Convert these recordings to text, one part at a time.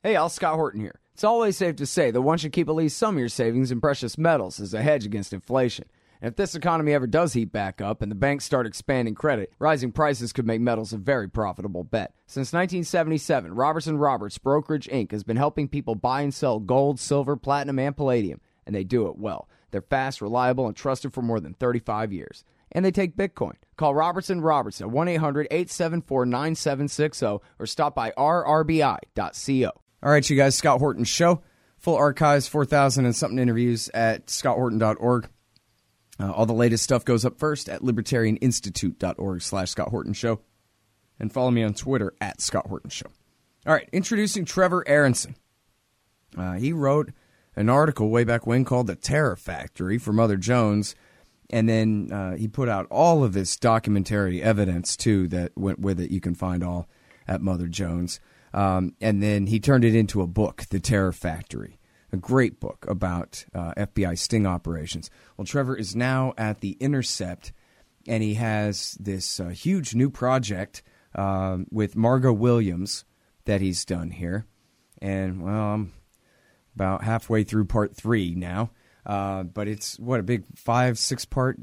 Hey, Al, Scott Horton here. It's always safe to say that one should keep at least some of your savings in precious metals as a hedge against inflation. And if this economy ever does heat back up and the banks start expanding credit, rising prices could make metals a very profitable bet. Since 1977, Robertson Roberts Brokerage Inc. has been helping people buy and sell gold, silver, platinum, and palladium, and they do it well. They're fast, reliable, and trusted for more than 35 years. And they take Bitcoin. Call Robertson Roberts at 1-800-874-9760 or stop by rrbi.co. All right, you guys, Scott Horton Show. Full archives, 4,000 and something interviews at scotthorton.org. All the latest stuff goes up first at libertarianinstitute.org/Scott Horton Show. And follow me on Twitter at Scott Horton Show. All right, introducing Trevor Aaronson. He wrote an article way back when called The Terror Factory for Mother Jones. And then he put out all of this documentary evidence, too, that went with it. You can find all at Mother Jones. And then he turned it into a book, The Terror Factory, a great book about FBI sting operations. Well, Trevor is now at The Intercept, and he has this huge new project with Margot Williams that he's done here. And, well, I'm about halfway through part 3 now. But it's, a big 5-6 part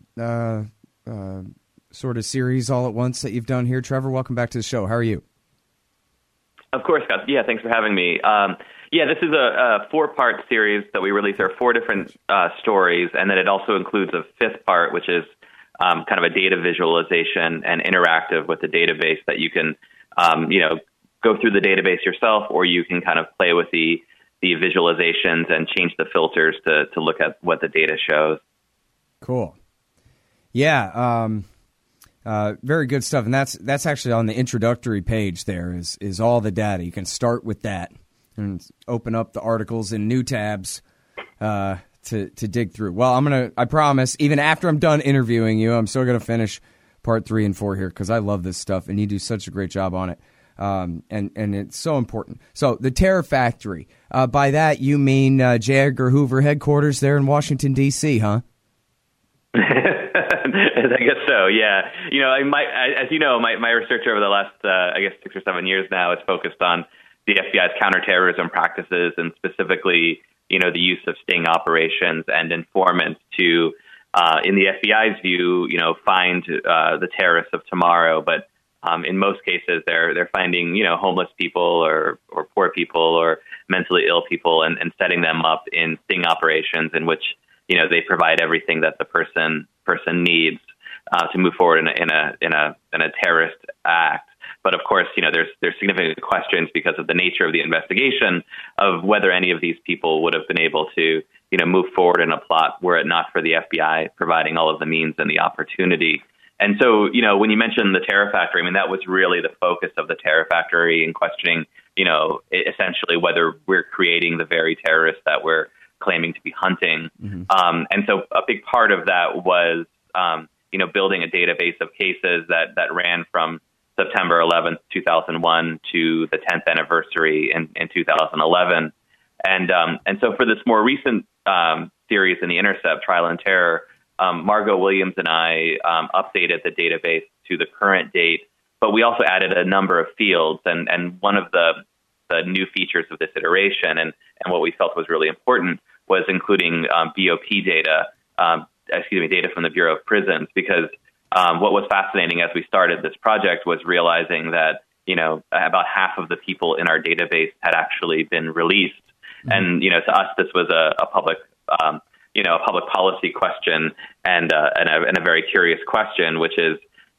sort of series all at once that you've done here. Trevor, welcome back to the show. How are you? Of course, Scott. Yeah, thanks for having me. This is a 4-part series that we release. There are 4 different stories, and then it also includes a 5th part, which is kind of a data visualization and interactive with the database that you can, go through the database yourself, or you can kind of play with the visualizations and change the filters to look at what the data shows. Cool. Yeah. Very good stuff. And that's actually on the introductory page there is all the data. You can start with that and open up the articles in new tabs to dig through. Well, I promise, even after I'm done interviewing you, I'm still going to finish part 3 and 4 here because I love this stuff and you do such a great job on it. And it's so important. So the Terror Factory, by that you mean J. Edgar Hoover headquarters there in Washington, D.C., huh? I guess so, yeah. As you know, my research over the last, 6 or 7 years now is focused on the FBI's counterterrorism practices and specifically, the use of sting operations and informants to, in the FBI's view, find the terrorists of tomorrow. But in most cases, they're finding, homeless people or poor people or mentally ill people and setting them up in sting operations in which, they provide everything that the person needs to move forward in a terrorist act. But of course, there's significant questions because of the nature of the investigation of whether any of these people would have been able to, move forward in a plot were it not for the FBI providing all of the means and the opportunity. And so, when you mentioned the Terror Factory, that was really the focus of the Terror Factory in questioning, essentially whether we're creating the very terrorists that we're claiming to be hunting. Mm-hmm. And so a big part of that was, building a database of cases that ran from September 11th, 2001 to the 10th anniversary in 2011. And so for this more recent series in The Intercept, Trial and Terror, Margot Williams and I updated the database to the current date, but we also added a number of fields. And one of the new features of this iteration and what we felt was really important was including BOP data, data from the Bureau of Prisons, because what was fascinating as we started this project was realizing that, about half of the people in our database had actually been released. Mm-hmm. And, to us, this was a public public policy question and a very curious question, which is,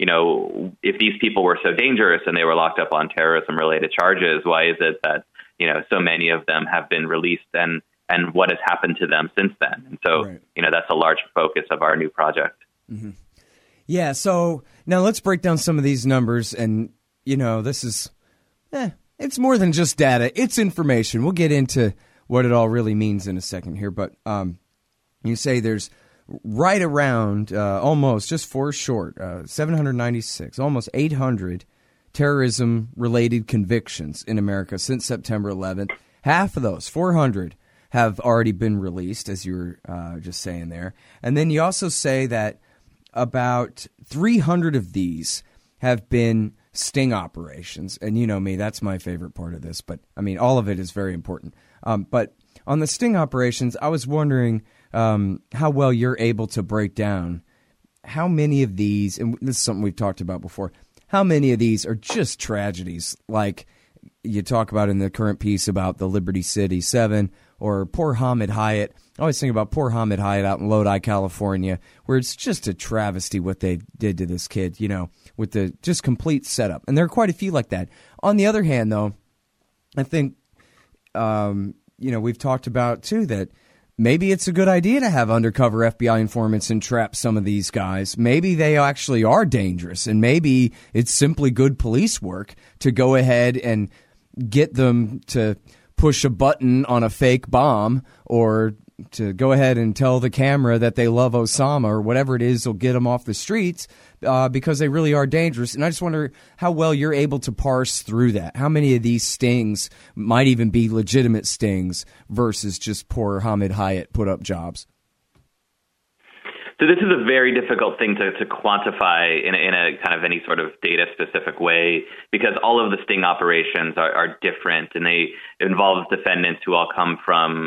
if these people were so dangerous and they were locked up on terrorism-related charges, why is it that, so many of them have been released and what has happened to them since then? And so, right. That's a large focus of our new project. Mm-hmm. Yeah, so now let's break down some of these numbers. And, this is, it's more than just data. It's information. We'll get into what it all really means in a second here. But you say there's right around almost, just 4 short, 796, almost 800 terrorism-related convictions in America since September 11th. Half of those, 400, have already been released, as you were just saying there. And then you also say that about 300 of these have been sting operations. And you know me, that's my favorite part of this. But, I mean, all of it is very important. But on the sting operations, I was wondering how well you're able to break down how many of these, and this is something we've talked about before, how many of these are just tragedies, like you talk about in the current piece about the Liberty City 7 or poor Hamid Hyatt. I always think about poor Hamid Hyatt out in Lodi, California, where it's just a travesty what they did to this kid, you know, with the just complete setup. And there are quite a few like that. On the other hand, though, I think, we've talked about, too, that maybe it's a good idea to have undercover FBI informants and trap some of these guys. Maybe they actually are dangerous, and maybe it's simply good police work to go ahead and get them to push a button on a fake bomb or to go ahead and tell the camera that they love Osama or whatever it is will get them off the streets because they really are dangerous. And I just wonder how well you're able to parse through that. How many of these stings might even be legitimate stings versus just poor Hamid Hyatt put up jobs? So this is a very difficult thing to quantify in a kind of any sort of data-specific way because all of the sting operations are different, and they involve defendants who all come from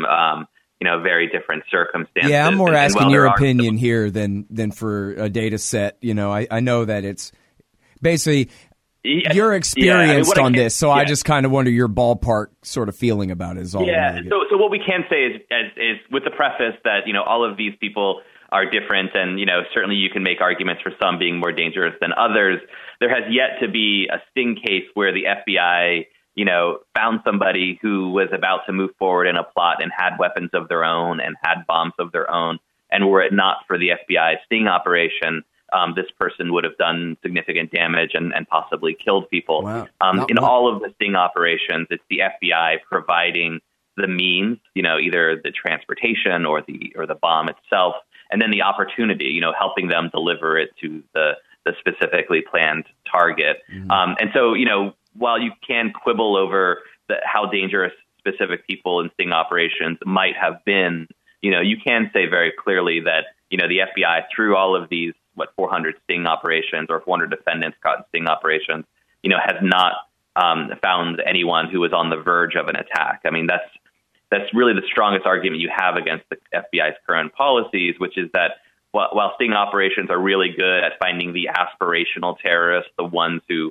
very different circumstances. Yeah, I'm more asking your opinion here than for a data set. You know, I know that it's basically you're experienced on this, so I just kind of wonder your ballpark sort of feeling about it is all. Yeah, so what we can say is with the preface that, all of these people are different, and certainly you can make arguments for some being more dangerous than others. There has yet to be a sting case where the FBI found somebody who was about to move forward in a plot and had weapons of their own and had bombs of their own, and were it not for the FBI sting operation, this person would have done significant damage and possibly killed people. Wow. All of the sting operations, it's the FBI providing the means, either the transportation or the bomb itself, and then the opportunity, helping them deliver it to the specifically planned target. Mm-hmm. And so, while you can quibble over how dangerous specific people in sting operations might have been, you can say very clearly that, the FBI, through all of these, 400 sting operations or 400 defendants caught in sting operations, has not found anyone who was on the verge of an attack. I mean, that's really the strongest argument you have against the FBI's current policies, which is that while sting operations are really good at finding the aspirational terrorists, the ones who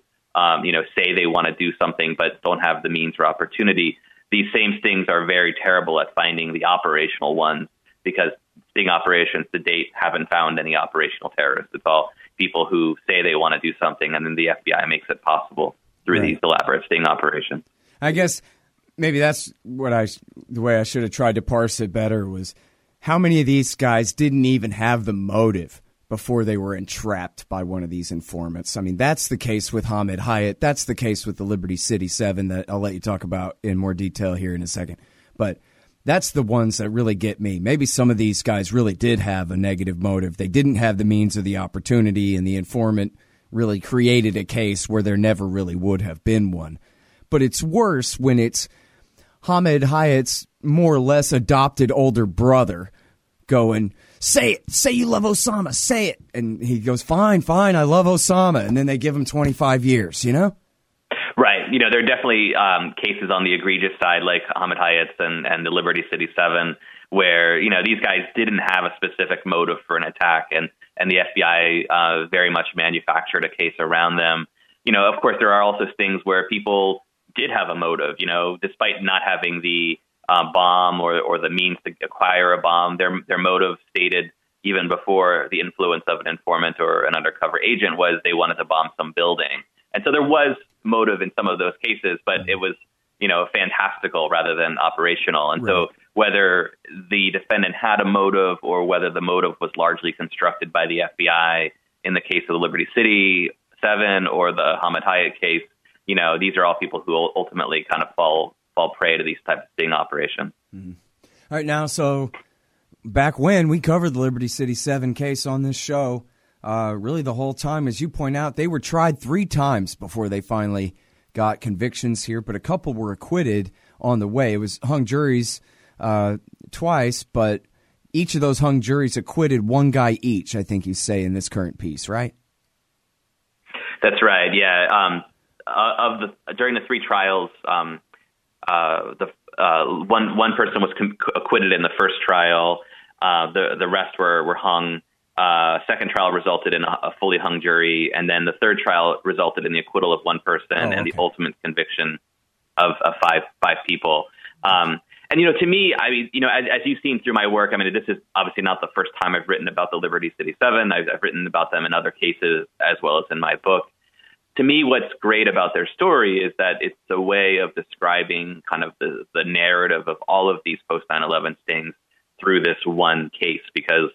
say they want to do something but don't have the means or opportunity, these same stings are very terrible at finding the operational ones because sting operations to date haven't found any operational terrorists. It's all people who say they want to do something, and then the FBI makes it possible through these elaborate sting operations. I guess maybe that's the way I should have tried to parse it better was how many of these guys didn't even have the motive before they were entrapped by one of these informants. I mean, that's the case with Hamid Hyatt. That's the case with the Liberty City 7 that I'll let you talk about in more detail here in a second. But that's the ones that really get me. Maybe some of these guys really did have a negative motive. They didn't have the means or the opportunity, and the informant really created a case where there never really would have been one. But it's worse when it's Hamid Hyatt's more or less adopted older brother going, say it, say you love Osama, say it. And he goes, fine, I love Osama. And then they give him 25 years, Right. There are definitely cases on the egregious side, like Hamid Hyatt's and the Liberty City 7, where, these guys didn't have a specific motive for an attack, and the FBI very much manufactured a case around them. Of course, there are also things where people did have a motive, despite not having the bomb or the means to acquire a bomb. Their motive stated even before the influence of an informant or an undercover agent was they wanted to bomb some building. And so there was motive in some of those cases, but it was, fantastical rather than operational. And so whether the defendant had a motive or whether the motive was largely constructed by the FBI in the case of the Liberty City 7 or the Hamid Hyatt case, these are all people who ultimately kind of fall prey to these types of sting operations. Mm-hmm. All right, now, so back when we covered the Liberty City 7 case on this show, really the whole time, as you point out, they were tried 3 times before they finally got convictions here, but a couple were acquitted on the way. It was hung juries twice, but each of those hung juries acquitted one guy each, I think you say in this current piece, right? That's right, yeah. during the three trials, one person was acquitted in the first trial. The rest were hung. Second trial resulted in a fully hung jury, and then the third trial resulted in the acquittal of one person and the ultimate conviction of five people. And, to me, I mean, as you've seen through my work, I mean, this is obviously not the first time I've written about the Liberty City Seven. I've written about them in other cases as well as in my book. To me, what's great about their story is that it's a way of describing kind of the narrative of all of these post 9/11 stings through this one case, because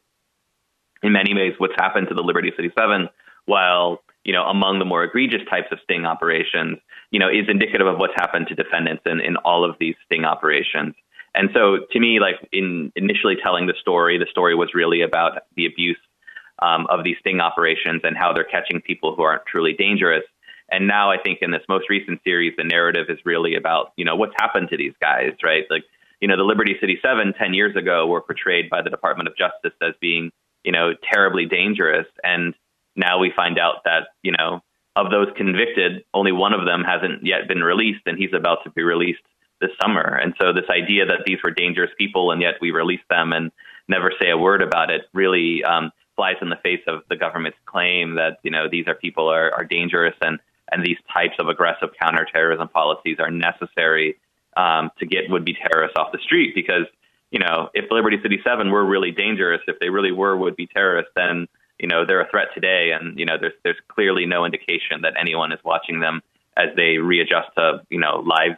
in many ways, what's happened to the Liberty City Seven, while among the more egregious types of sting operations, is indicative of what's happened to defendants in all of these sting operations. And so, to me, like in initially telling the story was really about the abuse of these sting operations and how they're catching people who aren't truly dangerous. And now, I think in this most recent series, the narrative is really about what's happened to these guys, right? Like the Liberty City Seven 10 years ago were portrayed by the Department of Justice as being terribly dangerous. And now we find out that, of those convicted, only one of them hasn't yet been released, and he's about to be released this summer. And so this idea that these were dangerous people and yet we release them and never say a word about it really flies in the face of the government's claim that, these are people are dangerous and these types of aggressive counterterrorism policies are necessary to get would-be terrorists off the street. Because, if the Liberty City Seven were really dangerous, if they really were would-be terrorists, then they're a threat today, and there's clearly no indication that anyone is watching them as they readjust to lives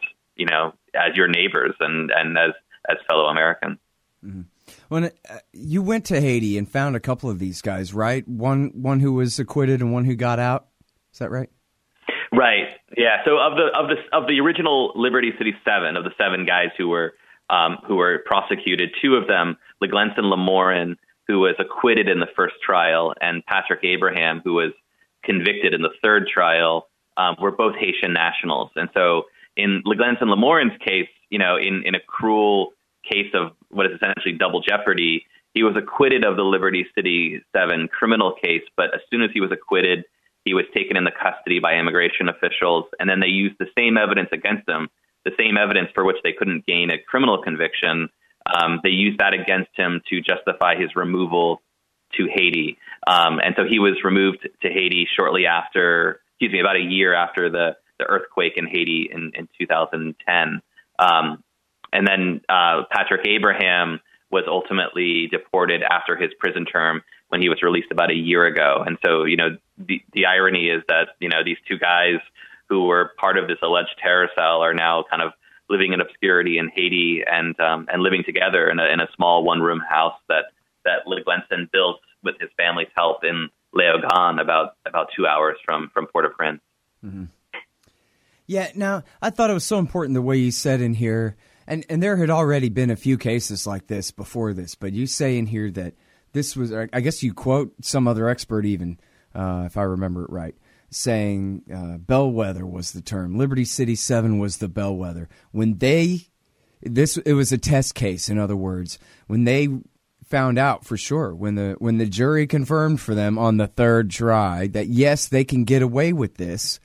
as your neighbors and as fellow Americans. Mm-hmm. When you went to Haiti and found a couple of these guys, right? One who was acquitted and one who got out. Is that right? Right. Yeah. So of the original Liberty City Seven, of the seven guys who were prosecuted, two of them, LeGlenson Lemorin, who was acquitted in the first trial, and Patrick Abraham, who was convicted in the third trial, were both Haitian nationals. And so in LeGlenson Lemorin's case, in a cruel case of what is essentially double jeopardy, he was acquitted of the Liberty City Seven criminal case, but as soon as he was acquitted, he was taken into custody by immigration officials, and then they used the same evidence against him, the same evidence for which they couldn't gain a criminal conviction. They used that against him to justify his removal to Haiti. And so he was removed to Haiti about a year after the earthquake in Haiti in 2010. And then Patrick Abraham was ultimately deported after his prison term when he was released about a year ago. And so, the irony is that, these two guys who were part of this alleged terror cell are now kind of living in obscurity in Haiti and living together in a small one-room house that LeGlenson built with his family's help in Léogâne, about 2 hours from Port-au-Prince. Mm-hmm. Yeah. Now, I thought it was so important the way you said in here, and there had already been a few cases like this before this, but you say in here that this was, I guess you quote some other expert even, if I remember it right, saying bellwether was the term. Liberty City 7 was the bellwether. It was a test case, in other words. When they found out for sure, when the jury confirmed for them on the third try that, yes, they can get away with this,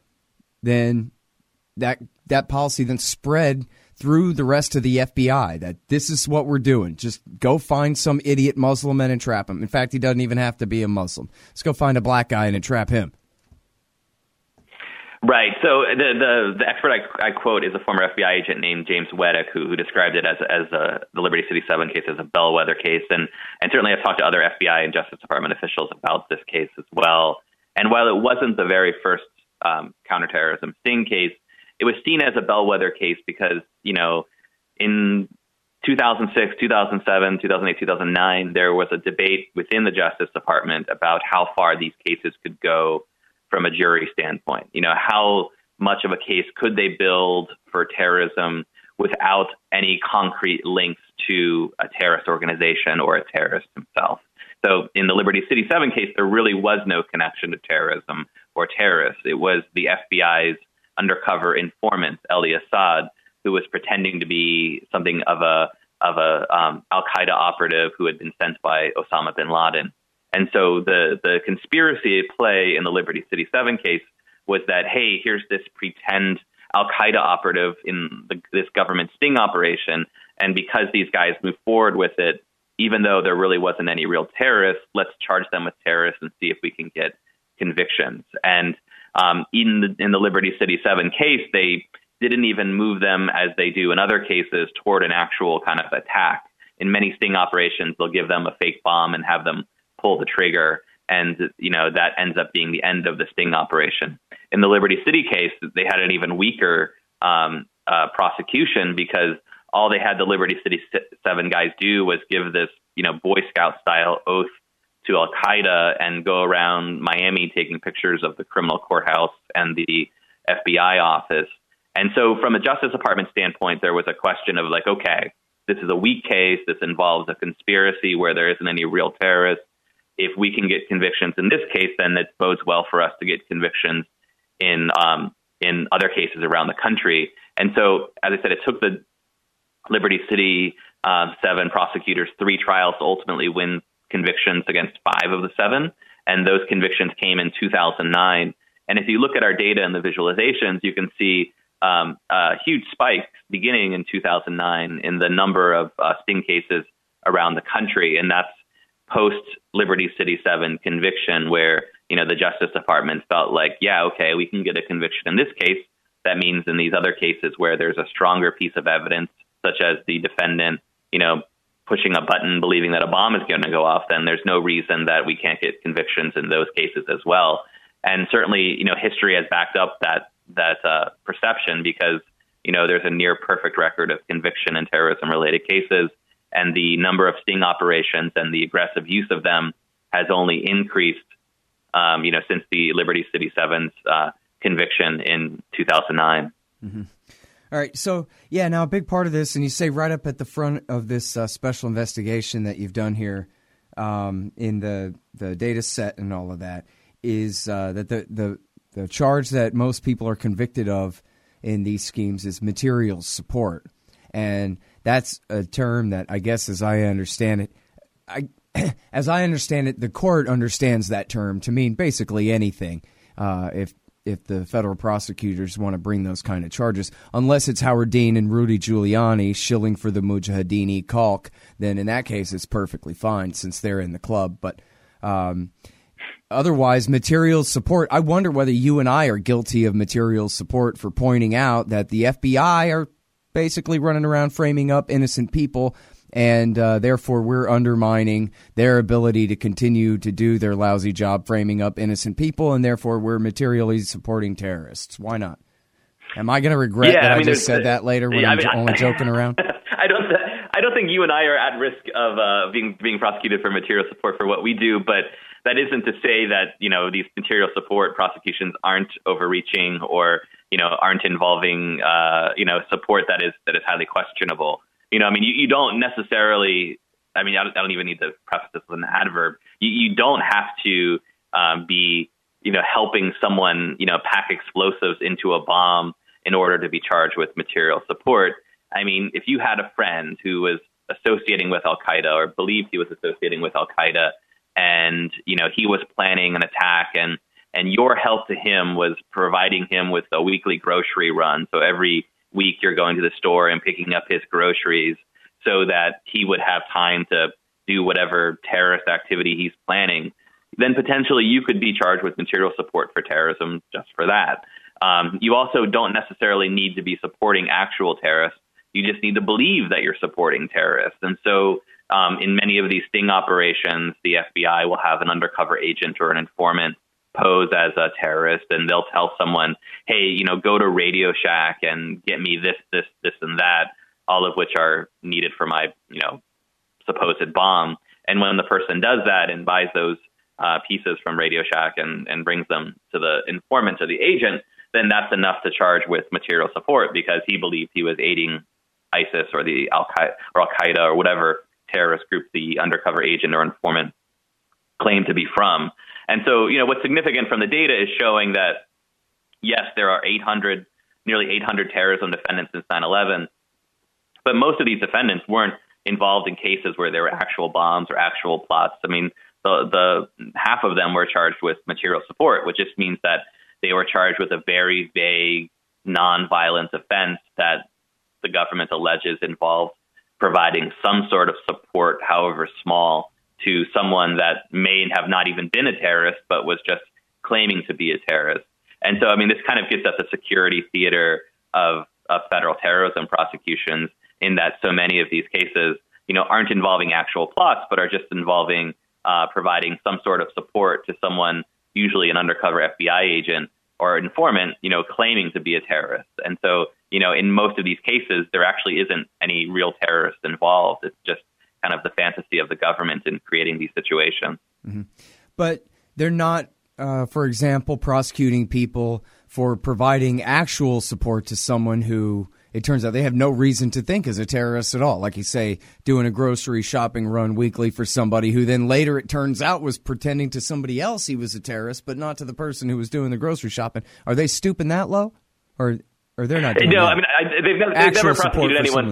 then that policy then spread through the rest of the FBI, that this is what we're doing. Just go find some idiot Muslim and entrap him. In fact, he doesn't even have to be a Muslim. Let's go find a black guy and entrap him. Right. So the expert I quote is a former FBI agent named James Weddick, who described it as the Liberty City 7 case as a bellwether case. And certainly I've talked to other FBI and Justice Department officials about this case as well. And while it wasn't the very first counterterrorism sting case, it was seen as a bellwether case because, in 2006, 2007, 2008, 2009, there was a debate within the Justice Department about how far these cases could go from a jury standpoint. How much of a case could they build for terrorism without any concrete links to a terrorist organization or a terrorist himself? So in the Liberty City 7 case, there really was no connection to terrorism or terrorists. It was the FBI's undercover informant, Elie Assad, who was pretending to be something of a al-Qaeda operative who had been sent by Osama bin Laden. And so the conspiracy at play in the Liberty City 7 case was that, hey, here's this pretend Al-Qaeda operative in this government sting operation, and because these guys moved forward with it, even though there really wasn't any real terrorists, let's charge them with terrorists and see if we can get convictions. And in the Liberty City 7 case, they didn't even move them, as they do in other cases, toward an actual kind of attack. In many sting operations, they'll give them a fake bomb and have them pull the trigger, and that ends up being the end of the sting operation. In the Liberty City case, they had an even weaker prosecution, because all they had the Liberty City 7 guys do was give this, Boy Scout style oath to Al-Qaeda and go around Miami taking pictures of the criminal courthouse and the FBI office. And so from a Justice Department standpoint, there was a question of like, okay, this is a weak case. This involves a conspiracy where there isn't any real terrorists. If we can get convictions in this case, then it bodes well for us to get convictions in other cases around the country. And so, as I said, it took the Liberty City 7 prosecutors 3 trials to ultimately win convictions against 5 of the 7. And those convictions came in 2009. And if you look at our data and the visualizations, you can see huge spikes beginning in 2009 in the number of sting cases around the country. And that's post Liberty City 7 conviction, where, the Justice Department felt like, yeah, okay, we can get a conviction in this case. That means in these other cases where there's a stronger piece of evidence, such as the defendant, pushing a button, believing that a bomb is going to go off, then there's no reason that we can't get convictions in those cases as well. And certainly, history has backed up that perception, because, there's a near perfect record of conviction in terrorism-related cases, and the number of sting operations and the aggressive use of them has only increased, since the Liberty City 7's conviction in 2009. Mm-hmm. All right. So, yeah, now a big part of this, and you say right up at the front of this special investigation that you've done here in the data set and all of that, is that the charge that most people are convicted of in these schemes is materials support. And that's a term that, I guess, as I understand it, the court understands that term to mean basically anything. If the federal prosecutors want to bring those kind of charges, unless it's Howard Dean and Rudy Giuliani shilling for the Mujahideen Khalq, then in that case it's perfectly fine since they're in the club. But otherwise, materials support, I wonder whether you and I are guilty of materials support for pointing out that the FBI are basically running around framing up innocent people, and therefore we're undermining their ability to continue to do their lousy job framing up innocent people, and therefore we're materially supporting terrorists. Why not? Am I going to regret that I just said that later when I'm only joking around? I don't think you and I are at risk of being prosecuted for material support for what we do, but that isn't to say that these material support prosecutions aren't overreaching or aren't involving support that is highly questionable. You don't necessarily, I don't even need to preface this with an adverb. You don't have to be, helping someone, pack explosives into a bomb in order to be charged with material support. If you had a friend who was associating with Al-Qaeda or believed he was associating with Al-Qaeda, and, he was planning an attack, and your help to him was providing him with a weekly grocery run. So every week you're going to the store and picking up his groceries so that he would have time to do whatever terrorist activity he's planning, then potentially you could be charged with material support for terrorism just for that. You also don't necessarily need to be supporting actual terrorists. You just need to believe that you're supporting terrorists. And so in many of these sting operations, the FBI will have an undercover agent or an informant pose as a terrorist, and they'll tell someone, hey, go to Radio Shack and get me this, and that, all of which are needed for my, supposed bomb. And when the person does that and buys those pieces from Radio Shack and brings them to the informant or the agent, then that's enough to charge with material support, because he believed he was aiding ISIS or the Al-Qaeda or whatever terrorist group the undercover agent or informant claimed to be from. And so, what's significant from the data is showing that, yes, there are nearly 800 terrorism defendants since 9/11, but most of these defendants weren't involved in cases where there were actual bombs or actual plots. The half of them were charged with material support, which just means that they were charged with a very vague, non-violent offense that the government alleges involved providing some sort of support, however small, to someone that may have not even been a terrorist, but was just claiming to be a terrorist. And so, I mean, this kind of gets at the security theater of federal terrorism prosecutions, in that so many of these cases, aren't involving actual plots, but are just involving providing some sort of support to someone, usually an undercover FBI agent or informant, claiming to be a terrorist. And so, in most of these cases, there actually isn't any real terrorist involved. It's just kind of the fantasy of the government in creating these situations. Mm-hmm. But they're not, for example, prosecuting people for providing actual support to someone who, it turns out, they have no reason to think is a terrorist at all. Like you say, doing a grocery shopping run weekly for somebody who then later, it turns out, was pretending to somebody else he was a terrorist, but not to the person who was doing the grocery shopping. Are they stooping that low? Or they're not doing that? I mean, they've never prosecuted anyone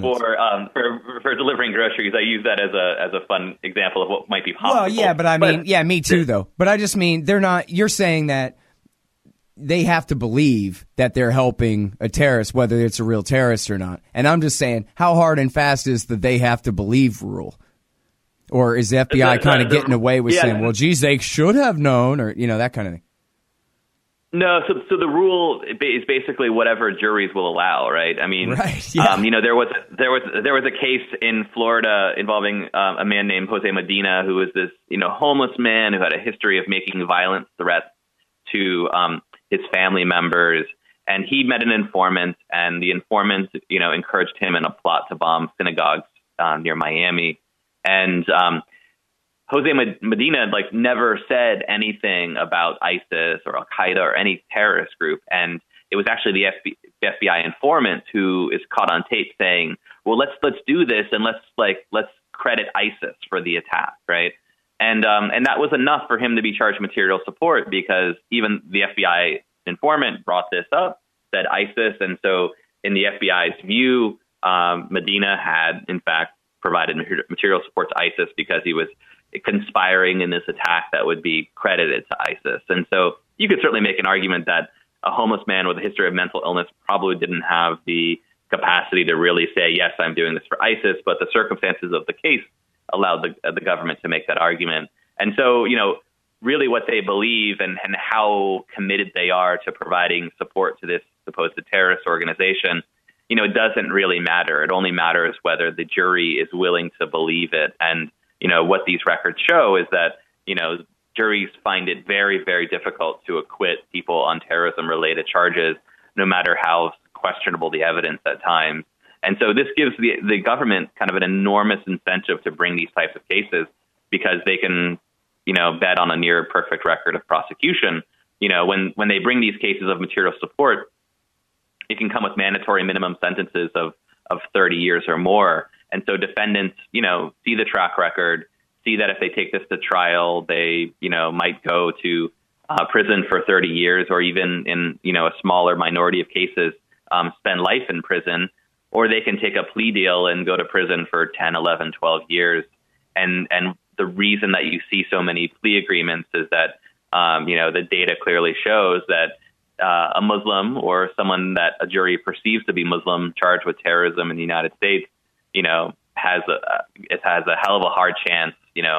for delivering groceries. I use that as a fun example of what might be possible. Well, yeah, but I mean, yeah, me too, though. But I just mean, they're not, you're saying that they have to believe that they're helping a terrorist, whether it's a real terrorist or not. And I'm just saying, how hard and fast is the they have to believe rule? Or is the FBI kind of getting away with saying, well, geez, they should have known, or, that kind of thing? No, so the rule is basically whatever juries will allow, right? I mean, right, yeah. There was a case in Florida involving a man named Jose Medina, who was this homeless man who had a history of making violent threats to his family members, and he met an informant, and the informant encouraged him in a plot to bomb synagogues near Miami, and Jose Medina never said anything about ISIS or Al Qaeda or any terrorist group, and it was actually the FBI informant who is caught on tape saying, "Well, let's do this, and let's credit ISIS for the attack," right? And that was enough for him to be charged material support, because even the FBI informant brought this up, said ISIS, and so in the FBI's view, Medina had in fact provided material support to ISIS because he was conspiring in this attack that would be credited to ISIS. And so you could certainly make an argument that a homeless man with a history of mental illness probably didn't have the capacity to really say, yes, I'm doing this for ISIS, but the circumstances of the case allowed the government to make that argument. And so, really what they believe and how committed they are to providing support to this supposed terrorist organization, it doesn't really matter. It only matters whether the jury is willing to believe it. And what these records show is that, juries find it very, very difficult to acquit people on terrorism-related charges, no matter how questionable the evidence at times. And so this gives the government kind of an enormous incentive to bring these types of cases, because they can, bet on a near perfect record of prosecution. When they bring these cases of material support, it can come with mandatory minimum sentences of 30 years or more. And so defendants, see the track record, see that if they take this to trial, they, might go to prison for 30 years, or even in, a smaller minority of cases, spend life in prison, or they can take a plea deal and go to prison for 10, 11, 12 years. And the reason that you see so many plea agreements is that, the data clearly shows that a Muslim or someone that a jury perceives to be Muslim charged with terrorism in the United States, has a hell of a hard chance,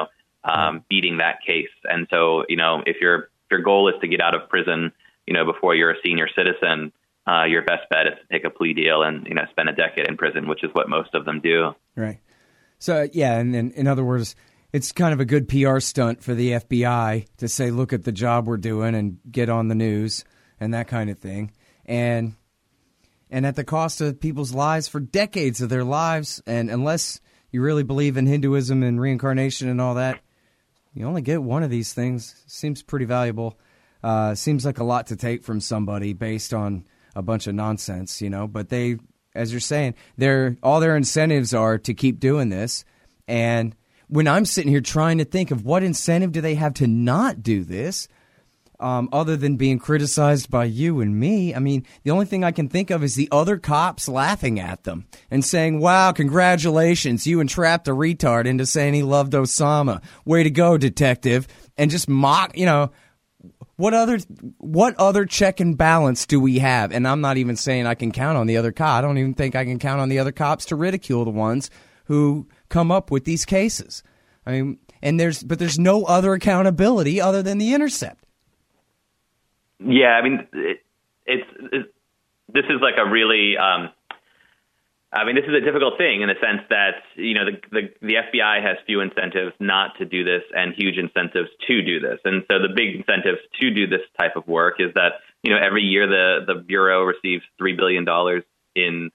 beating that case. And so, if your goal is to get out of prison, before you're a senior citizen, your best bet is to take a plea deal and, spend a decade in prison, which is what most of them do. Right. So, yeah, and in other words, it's kind of a good PR stunt for the FBI to say, look at the job we're doing and get on the news and that kind of thing. And at the cost of people's lives for decades of their lives. And unless you really believe in Hinduism and reincarnation and all that, you only get one of these things. Seems pretty valuable. Seems like a lot to take from somebody based on a bunch of nonsense, But they, as you're saying, all their incentives are to keep doing this. And when I'm sitting here trying to think of what incentive do they have to not do this, other than being criticized by you and me, I mean, the only thing I can think of is the other cops laughing at them and saying, wow, congratulations, you entrapped a retard into saying he loved Osama. Way to go, detective. And just mock, What other check and balance do we have? And I'm not even saying I can count on the other cop. I don't even think I can count on the other cops to ridicule the ones who come up with these cases. I mean, there's no other accountability other than The Intercept. Yeah, I mean, this is like a really, this is a difficult thing in the sense that, the FBI has few incentives not to do this and huge incentives to do this. And so the big incentives to do this type of work is that, every year the Bureau receives $3 billion in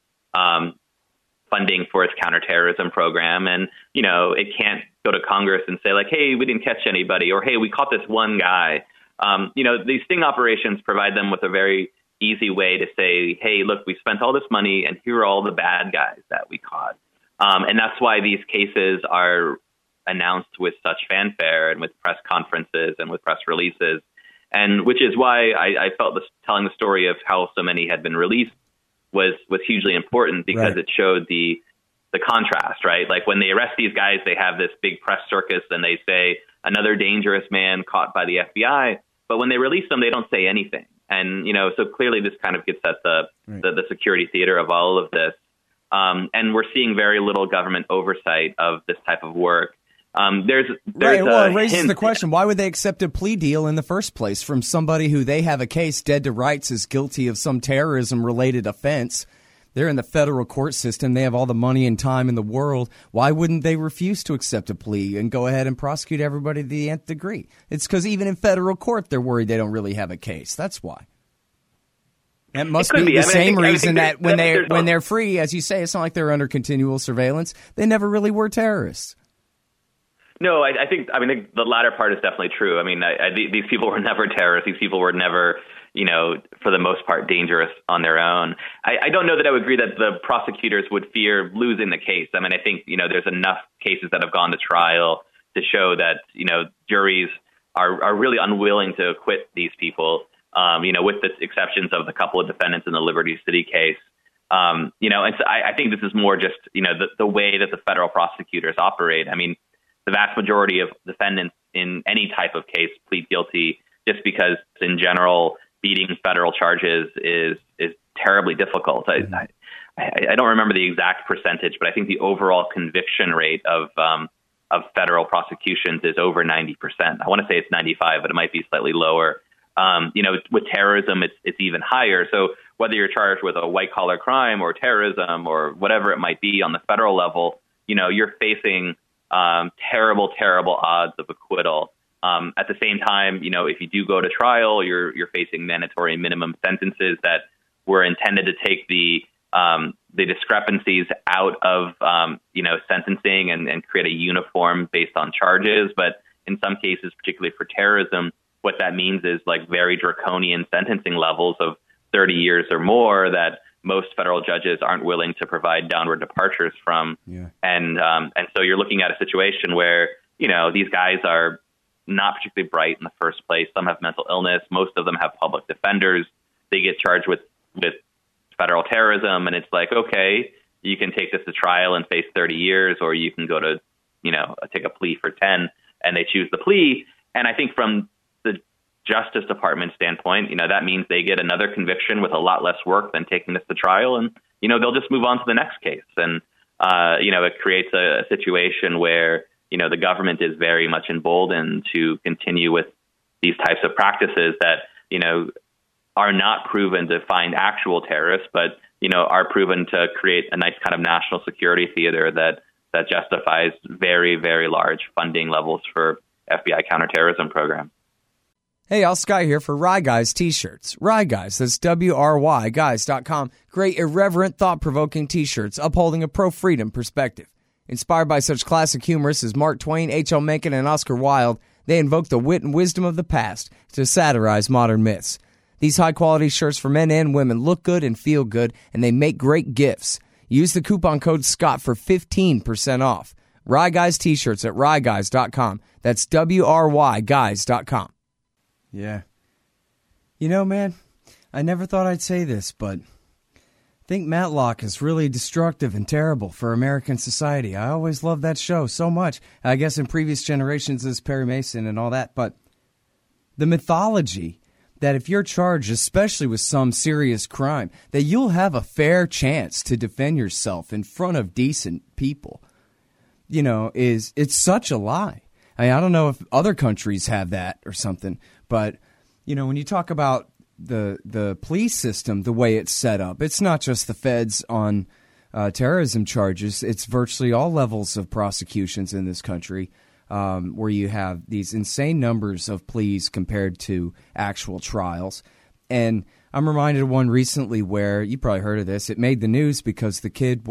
funding for its counterterrorism program. And, it can't go to Congress and say like, hey, we didn't catch anybody, or hey, we caught this one guy. These sting operations provide them with a very easy way to say, hey, look, we spent all this money and here are all the bad guys that we caught. And that's why these cases are announced with such fanfare and with press conferences and with press releases. And which is why I felt telling the story of how so many had been released was hugely important, because It showed the contrast, right? Like when they arrest these guys, they have this big press circus and they say another dangerous man caught by the FBI. But when they release them, they don't say anything. And, so clearly this kind of gets at the security theater of all of this. And we're seeing very little government oversight of this type of work. It raises the question, why would they accept a plea deal in the first place from somebody who they have a case dead to rights is guilty of some terrorism-related offense? They're in the federal court system. They have all the money and time in the world. Why wouldn't they refuse to accept a plea and go ahead and prosecute everybody to the nth degree? It's because even in federal court, they're worried they don't really have a case. That's why. That must be the same reason that when they're free, as you say, it's not like they're under continual surveillance. They never really were terrorists. No, I think the latter part is definitely true. I mean, these people were never terrorists. These people were never, for the most part, dangerous on their own. I don't know that I would agree that the prosecutors would fear losing the case. I mean, I think, there's enough cases that have gone to trial to show that, juries are really unwilling to acquit these people, with the exceptions of the couple of defendants in the Liberty City case. And so I think this is more just, the way that the federal prosecutors operate. I mean, the vast majority of defendants in any type of case plead guilty just because, in general, beating federal charges is terribly difficult. I don't remember the exact percentage, but I think the overall conviction rate of federal prosecutions is over 90%. I want to say it's 95, but it might be slightly lower. With terrorism, it's even higher. So whether you're charged with a white collar crime or terrorism or whatever it might be on the federal level, you're facing terrible odds of acquittal. At the same time, if you do go to trial, you're facing mandatory minimum sentences that were intended to take the discrepancies out of sentencing and create a uniform based on charges. But in some cases, particularly for terrorism, what that means is like very draconian sentencing levels of 30 years or more that most federal judges aren't willing to provide downward departures from. Yeah. And so you're looking at a situation where, these guys are not particularly bright in the first place. Some have mental illness. Most of them have public defenders. They get charged with federal terrorism. And it's like, okay, you can take this to trial and face 30 years, or you can go to, take a plea for 10, and they choose the plea. And I think from the Justice Department standpoint, that means they get another conviction with a lot less work than taking this to trial. And, they'll just move on to the next case. And, it creates a situation where, the government is very much emboldened to continue with these types of practices that, are not proven to find actual terrorists, but, are proven to create a nice kind of national security theater that justifies very, very large funding levels for FBI counterterrorism program. Hey, Al Sky here for Rye Guys t-shirts. Rye Guys, that's WRY guys.com. Great, irreverent, thought-provoking t-shirts upholding a pro-freedom perspective. Inspired by such classic humorists as Mark Twain, H.L. Mencken, and Oscar Wilde, they invoke the wit and wisdom of the past to satirize modern myths. These high-quality shirts for men and women look good and feel good, and they make great gifts. Use the coupon code SCOTT for 15% off. Rye Guys t-shirts at ryeguys.com. That's WRY guys.com. Yeah. Man, I never thought I'd say this, but I think Matlock is really destructive and terrible for American society. I always loved that show so much. I guess in previous generations as Perry Mason and all that, but the mythology that if you're charged, especially with some serious crime, that you'll have a fair chance to defend yourself in front of decent people, it's such a lie. I mean, I don't know if other countries have that or something, but, when you talk about the police system, the way it's set up, it's not just the feds on terrorism charges. It's virtually all levels of prosecutions in this country, where you have these insane numbers of pleas compared to actual trials. And I'm reminded of one recently where, you probably heard of this, it made the news because the kid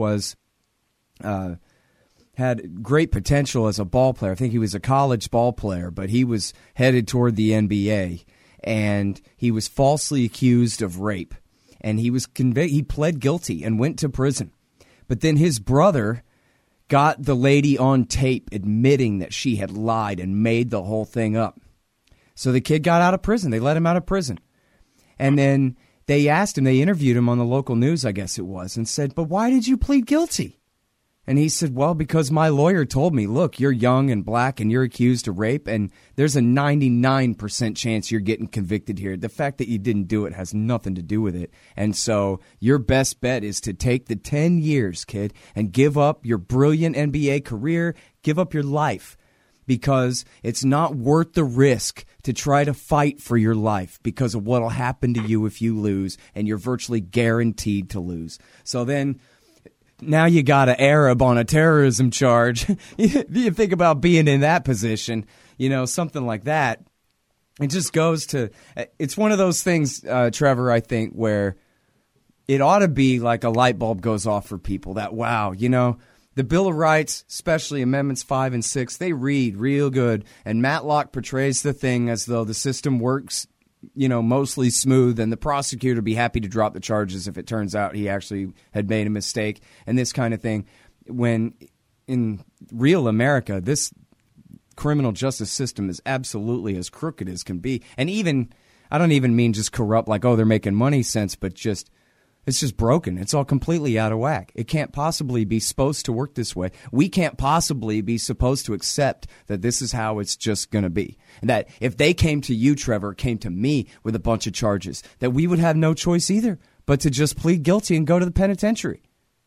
had great potential as a ball player. I think he was a college ball player, but he was headed toward the NBA, and he was falsely accused of rape. And he was convicted. He pled guilty and went to prison. But then his brother got the lady on tape admitting that she had lied and made the whole thing up. So the kid got out of prison. They let him out of prison. And then they asked him, they interviewed him on the local news, I guess it was, and said, "But why did you plead guilty?" And he said, "Well, because my lawyer told me, look, you're young and black and you're accused of rape, and there's a 99% chance you're getting convicted here. The fact that you didn't do it has nothing to do with it. And so your best bet is to take the 10 years, kid, and give up your brilliant NBA career, give up your life, because it's not worth the risk to try to fight for your life because of what'll happen to you if you lose, and you're virtually guaranteed to lose." So then now you got an Arab on a terrorism charge. You think about being in that position, something like that. It just goes to – it's one of those things, Trevor, I think, where it ought to be like a light bulb goes off for people that, wow, the Bill of Rights, especially Amendments 5 and 6, they read real good. And Matlock portrays the thing as though the system works – mostly smooth, and the prosecutor would be happy to drop the charges if it turns out he actually had made a mistake and this kind of thing. When in real America, this criminal justice system is absolutely as crooked as can be. And even, I don't even mean just corrupt like, oh, they're making money sense, but it's just broken. It's all completely out of whack. It can't possibly be supposed to work this way. We can't possibly be supposed to accept that this is how it's just going to be. And that if they came to you, Trevor, came to me with a bunch of charges, that we would have no choice either but to just plead guilty and go to the penitentiary.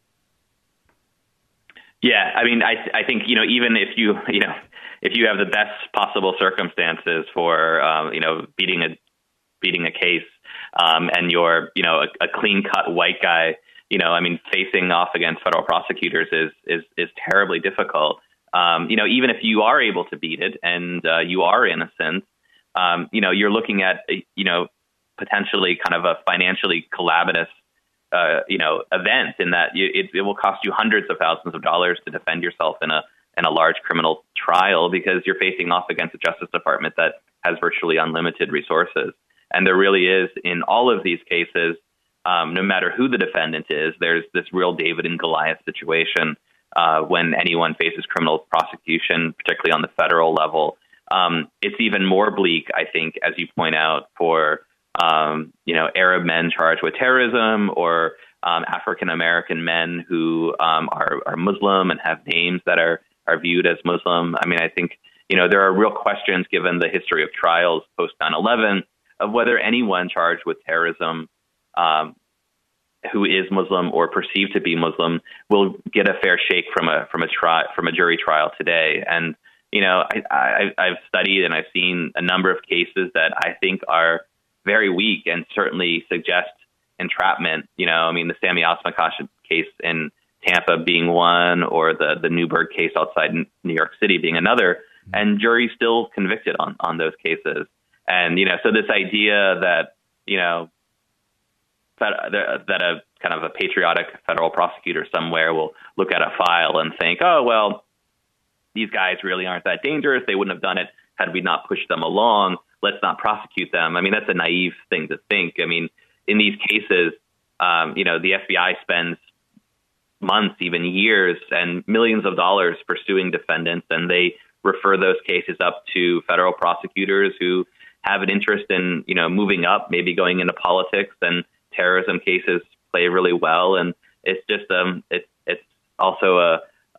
Yeah, I mean, I think, even if you have the best possible circumstances for, beating a case, and you're, a clean-cut white guy, facing off against federal prosecutors is terribly difficult. Even if you are able to beat it and you are innocent, you're looking at, potentially kind of a financially calamitous, event in that it will cost you hundreds of thousands of dollars to defend yourself in a large criminal trial because you're facing off against a Justice Department that has virtually unlimited resources. And there really is, in all of these cases, no matter who the defendant is, there's this real David and Goliath situation when anyone faces criminal prosecution, particularly on the federal level. It's even more bleak, I think, as you point out, for Arab men charged with terrorism or African-American men who are Muslim and have names that are viewed as Muslim. I mean, I think, there are real questions given the history of trials post 9/11 of whether anyone charged with terrorism who is Muslim or perceived to be Muslim will get a fair shake from a jury trial today. And I've studied and I've seen a number of cases that I think are very weak and certainly suggest entrapment. The Sammy Osmakash case in Tampa being one, or the Newberg case outside New York City being another, and juries still convicted on those cases. And, so this idea that, that a kind of a patriotic federal prosecutor somewhere will look at a file and think, oh, well, these guys really aren't that dangerous. They wouldn't have done it had we not pushed them along. Let's not prosecute them. I mean, that's a naive thing to think. I mean, in these cases, the FBI spends months, even years, and millions of dollars pursuing defendants, and they refer those cases up to federal prosecutors who have an interest in, moving up, maybe going into politics, and terrorism cases play really well. And it's just, it's also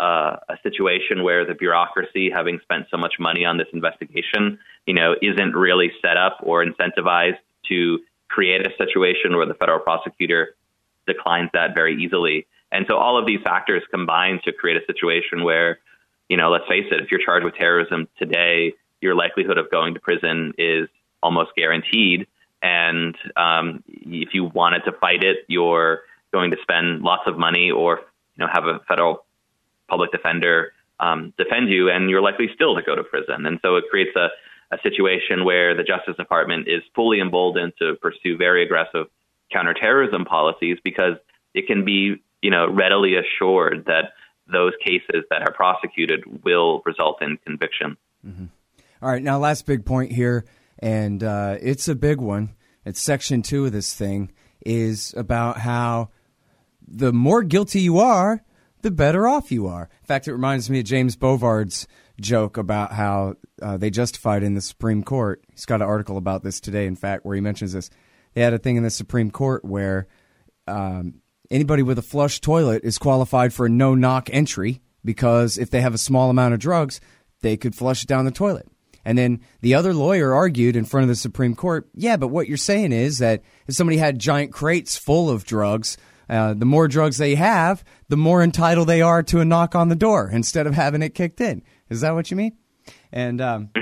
a situation where the bureaucracy, having spent so much money on this investigation, isn't really set up or incentivized to create a situation where the federal prosecutor declines that very easily. And so all of these factors combine to create a situation where, let's face it, if you're charged with terrorism today, your likelihood of going to prison is almost guaranteed. And if you wanted to fight it, you're going to spend lots of money or have a federal public defender defend you, and you're likely still to go to prison. And so it creates a situation where the Justice Department is fully emboldened to pursue very aggressive counterterrorism policies because it can be, readily assured that those cases that are prosecuted will result in conviction. Mm-hmm. All right. Now, last big point here, and it's a big one. It's Section 2 of this thing, is about how the more guilty you are, the better off you are. In fact, it reminds me of James Bovard's joke about how they justified in the Supreme Court. He's got an article about this today, in fact, where he mentions this. They had a thing in the Supreme Court where anybody with a flush toilet is qualified for a no-knock entry because if they have a small amount of drugs, they could flush it down the toilet. And then the other lawyer argued in front of the Supreme Court, yeah, but what you're saying is that if somebody had giant crates full of drugs, the more drugs they have, the more entitled they are to a knock on the door instead of having it kicked in. Is that what you mean? And,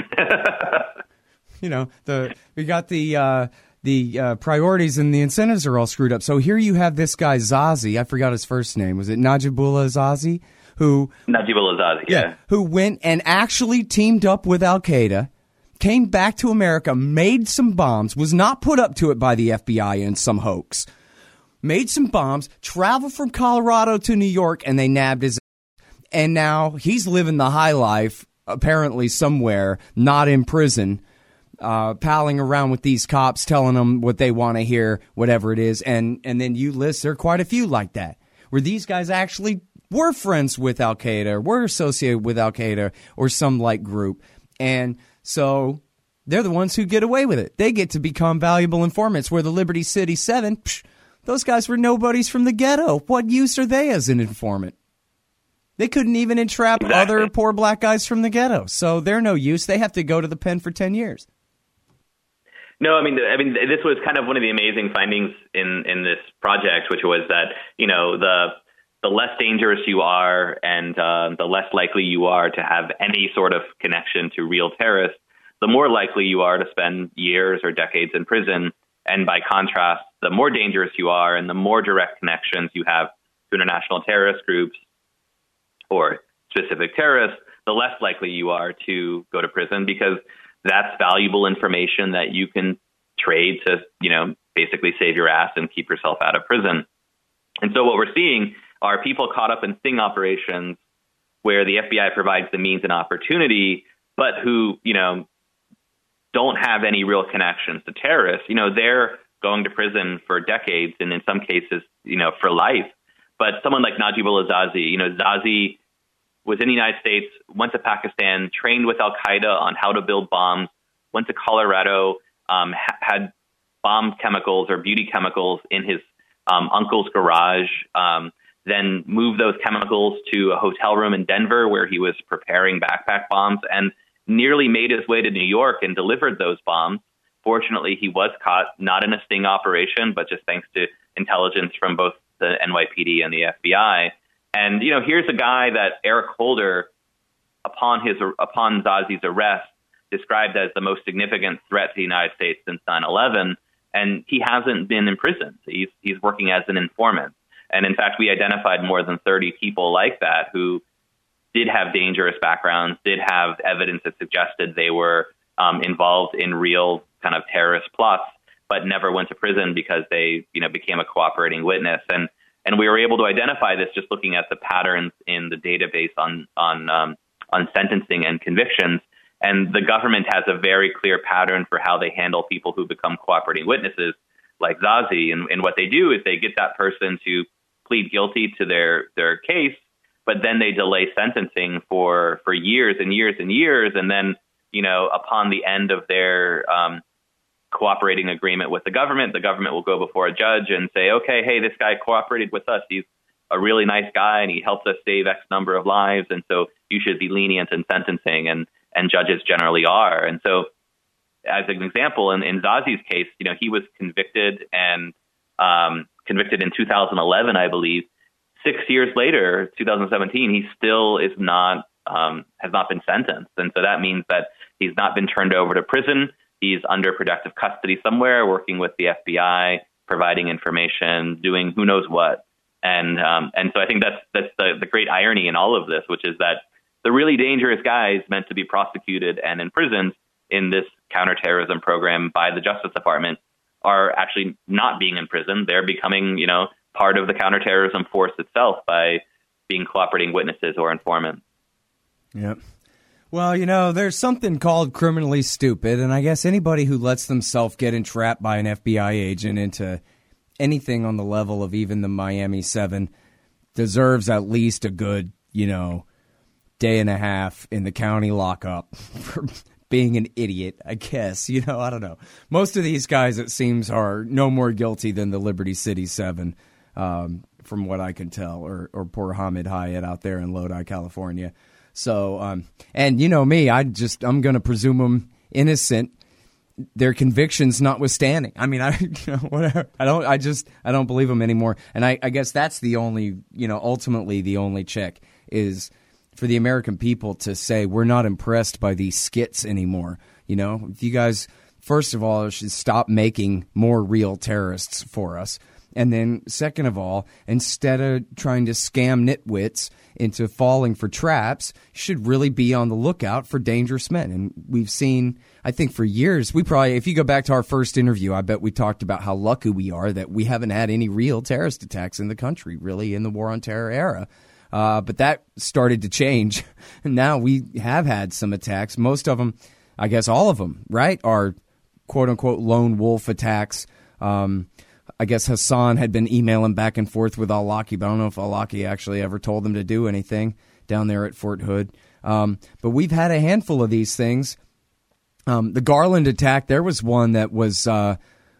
we got the priorities and the incentives are all screwed up. So here you have this guy, Zazi. I forgot his first name. Was it Najibullah Zazi? Najibullah Zazi, yeah. Who went and actually teamed up with Al-Qaeda, came back to America, made some bombs, was not put up to it by the FBI in some hoax, made some bombs, traveled from Colorado to New York, and they nabbed his ass. And now he's living the high life, apparently somewhere, not in prison, palling around with these cops, telling them what they want to hear, whatever it is. And then you list, there are quite a few like that, where these guys actually were friends with Al-Qaeda, or were associated with Al-Qaeda, or some like group. And so they're the ones who get away with it. They get to become valuable informants, where the Liberty City 7, those guys were nobodies from the ghetto. What use are they as an informant? They couldn't even entrap other poor black guys from the ghetto. So they're no use. They have to go to the pen for 10 years. No, I mean, this was kind of one of the amazing findings in this project, which was that, the less dangerous you are and the less likely you are to have any sort of connection to real terrorists, the more likely you are to spend years or decades in prison. And by contrast, the more dangerous you are and the more direct connections you have to international terrorist groups or specific terrorists, the less likely you are to go to prison, because that's valuable information that you can trade to, basically save your ass and keep yourself out of prison. And so what we're seeing are people caught up in sting operations where the FBI provides the means and opportunity, but who, don't have any real connections to terrorists. They're going to prison for decades and in some cases, for life. But someone like Najibullah Zazi, Zazi was in the United States, went to Pakistan, trained with Al-Qaeda on how to build bombs, went to Colorado, had bomb chemicals or beauty chemicals in his uncle's garage, then moved those chemicals to a hotel room in Denver where he was preparing backpack bombs, and nearly made his way to New York and delivered those bombs. Fortunately, he was caught, not in a sting operation, but just thanks to intelligence from both the NYPD and the FBI. And, here's a guy that Eric Holder, upon Zazi's arrest, described as the most significant threat to the United States since 9/11. And he hasn't been imprisoned. He's working as an informant. And in fact, we identified more than 30 people like that who did have dangerous backgrounds, did have evidence that suggested they were involved in real kind of terrorist plots, but never went to prison because they, became a cooperating witness. And we were able to identify this just looking at the patterns in the database on sentencing and convictions. And the government has a very clear pattern for how they handle people who become cooperating witnesses, like Zazi. And what they do is they get that person to plead guilty to their case, but then they delay sentencing for years and years and years. And then, upon the end of their cooperating agreement with the government will go before a judge and say, okay, hey, this guy cooperated with us. He's a really nice guy and he helped us save X number of lives, and so you should be lenient in sentencing, and judges generally are. And so, as an example, in Zazi's case, he was convicted and convicted in 2011, I believe. 6 years later, 2017, he still is not has not been sentenced, and so that means that he's not been turned over to prison. He's under protective custody somewhere, working with the FBI, providing information, doing who knows what. And so I think that's the great irony in all of this, which is that the really dangerous guys meant to be prosecuted and imprisoned in this counterterrorism program by the Justice Department are actually not being imprisoned. They're becoming, part of the counterterrorism force itself by being cooperating witnesses or informants. Yep. Well, there's something called criminally stupid, and I guess anybody who lets themselves get entrapped by an FBI agent into anything on the level of even the Miami 7 deserves at least a good, day and a half in the county lockup for being an idiot, I guess. I don't know. Most of these guys, it seems, are no more guilty than the Liberty City 7, from what I can tell, or poor Hamid Hyatt out there in Lodi, California. So, and me, I'm going to presume them innocent, their convictions notwithstanding. I mean, whatever. I don't believe them anymore. And I guess that's the only, ultimately the only check is for the American people to say, we're not impressed by these skits anymore. If you guys, first of all, should stop making more real terrorists for us. And then second of all, instead of trying to scam nitwits into falling for traps, you should really be on the lookout for dangerous men. And we've seen, I think for years, if you go back to our first interview, I bet we talked about how lucky we are that we haven't had any real terrorist attacks in the country, really, in the War on Terror era. But that started to change. And now we have had some attacks. Most of them, I guess all of them, right, are quote-unquote lone wolf attacks. I guess Hassan had been emailing back and forth with al-Awlaki, but I don't know if al-Awlaki actually ever told them to do anything down there at Fort Hood. But we've had a handful of these things. The Garland attack, there was one that was the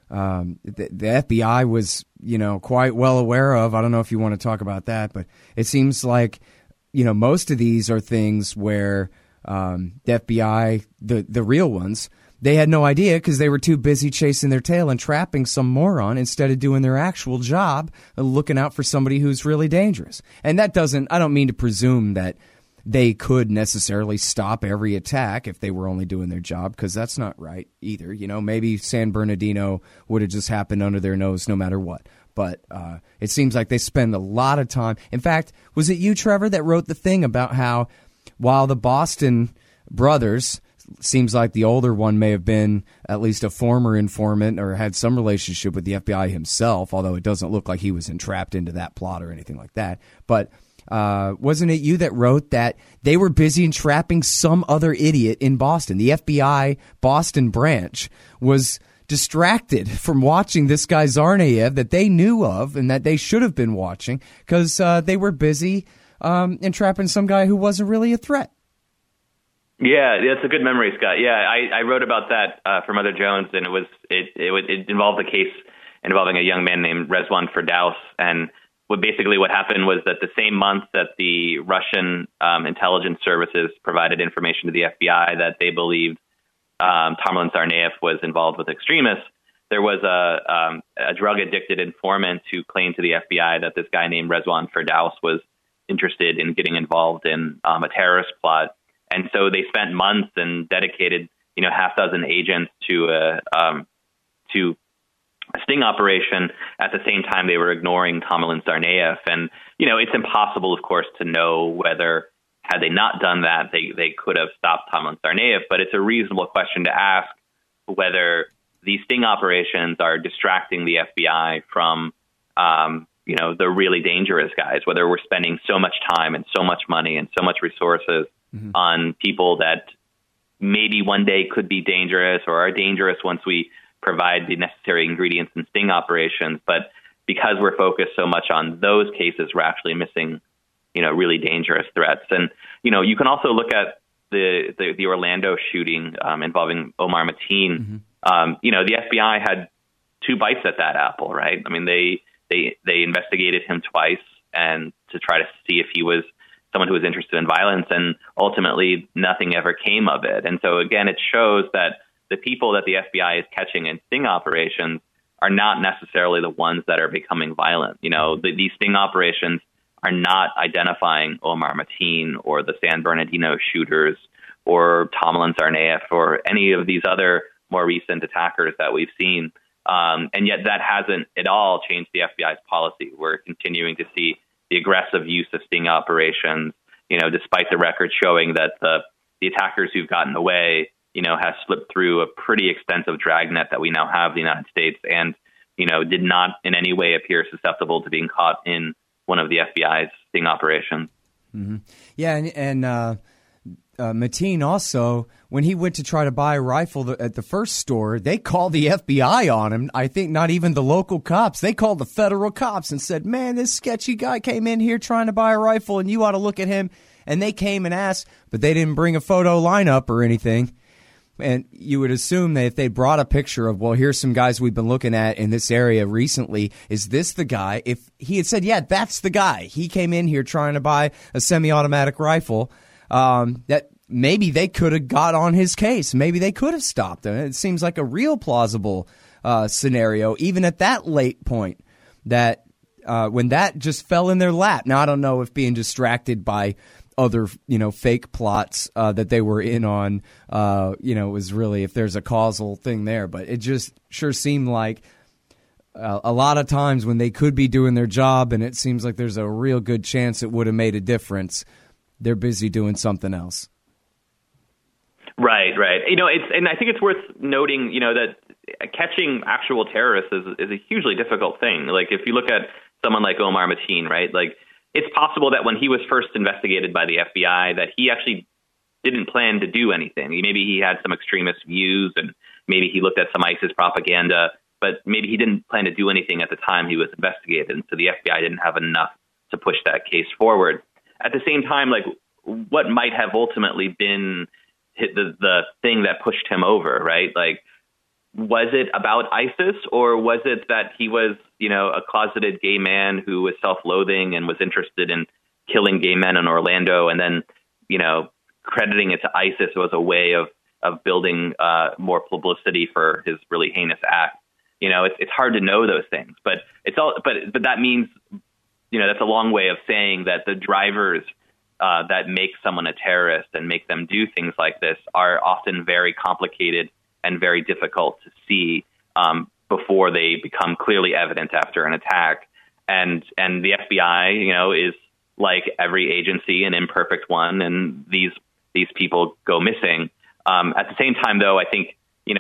FBI was, quite well aware of. I don't know if you want to talk about that, but it seems like, most of these are things where the FBI, the real ones, they had no idea because they were too busy chasing their tail and trapping some moron instead of doing their actual job, looking out for somebody who's really dangerous. And I don't mean to presume that they could necessarily stop every attack if they were only doing their job, because that's not right either. Maybe San Bernardino would have just happened under their nose no matter what. But it seems like they spend a lot of time. In fact, was it you, Trevor, that wrote the thing about how while the Boston brothers, seems like the older one may have been at least a former informant or had some relationship with the FBI himself, although it doesn't look like he was entrapped into that plot or anything like that. But wasn't it you that wrote that they were busy entrapping some other idiot in Boston? The FBI Boston branch was distracted from watching this guy Tsarnaev that they knew of and that they should have been watching because they were busy entrapping some guy who wasn't really a threat. Yeah, that's a good memory, Scott. Yeah, I wrote about that for Mother Jones, and it involved a case involving a young man named Rezwan Firdaus. And what happened was that the same month that the Russian intelligence services provided information to the FBI that they believed Tamerlan Tsarnaev was involved with extremists, there was a drug-addicted informant who claimed to the FBI that this guy named Rezwan Firdaus was interested in getting involved in a terrorist plot. And so they spent months and dedicated, half dozen agents to a sting operation. At the same time, they were ignoring Tamerlan Tsarnaev. And, it's impossible, of course, to know whether, had they not done that, they could have stopped Tamerlan Tsarnaev. But it's a reasonable question to ask whether these sting operations are distracting the FBI from, the really dangerous guys, whether we're spending so much time and so much money and so much resources on people that maybe one day could be dangerous or are dangerous once we provide the necessary ingredients in sting operations. But because we're focused so much on those cases, we're actually missing, really dangerous threats. And, you can also look at the Orlando shooting involving Omar Mateen. The FBI had two bites at that apple, right? I mean, they investigated him twice. and to try to see if he was someone who was interested in violence. And ultimately, nothing ever came of it. And so, again, it shows that the people that the FBI is catching in sting operations are not necessarily the ones that are becoming violent. These sting operations are not identifying Omar Mateen or the San Bernardino shooters or Tomlin Tsarnaev or any of these other more recent attackers that we've seen. And yet that hasn't at all changed the FBI's policy. We're continuing to see the aggressive use of sting operations, despite the record showing that the attackers who've gotten away, has slipped through a pretty extensive dragnet that we now have in the United States and, did not in any way appear susceptible to being caught in one of the FBI's sting operations. Mm-hmm. Yeah, and Mateen also, when he went to try to buy a rifle at the first store, they called the FBI on him. I think not even the local cops. They called the federal cops and said, man, this sketchy guy came in here trying to buy a rifle, and you ought to look at him. And they came and asked, but they didn't bring a photo lineup or anything. And you would assume that if they brought a picture of, well, here's some guys we've been looking at in this area recently, is this the guy? If he had said, yeah, that's the guy. He came in here trying to buy a semi-automatic rifle, that maybe they could have got on his case. Maybe they could have stopped him. It seems like a real plausible scenario, even at that late point, that when that just fell in their lap. Now, I don't know if being distracted by other, fake plots that they were in on, was really, if there's a causal thing there. But it just sure seemed like a lot of times when they could be doing their job and it seems like there's a real good chance it would have made a difference, they're busy doing something else. Right. And I think it's worth noting, that catching actual terrorists is a hugely difficult thing. Like, if you look at someone like Omar Mateen, right, like, it's possible that when he was first investigated by the FBI, that he actually didn't plan to do anything. Maybe he had some extremist views and maybe he looked at some ISIS propaganda, but maybe he didn't plan to do anything at the time he was investigated. And so the FBI didn't have enough to push that case forward. At the same time, like, what might have ultimately been the thing that pushed him over, right? Like, was it about ISIS, or was it that he was, a closeted gay man who was self-loathing and was interested in killing gay men in Orlando, and then, crediting it to ISIS was a way of building more publicity for his really heinous act? It's hard to know those things, but that means, that's a long way of saying that the drivers that make someone a terrorist and make them do things like this are often very complicated and very difficult to see before they become clearly evident after an attack. And the FBI, is like every agency, an imperfect one, and these people go missing. At the same time, though, I think,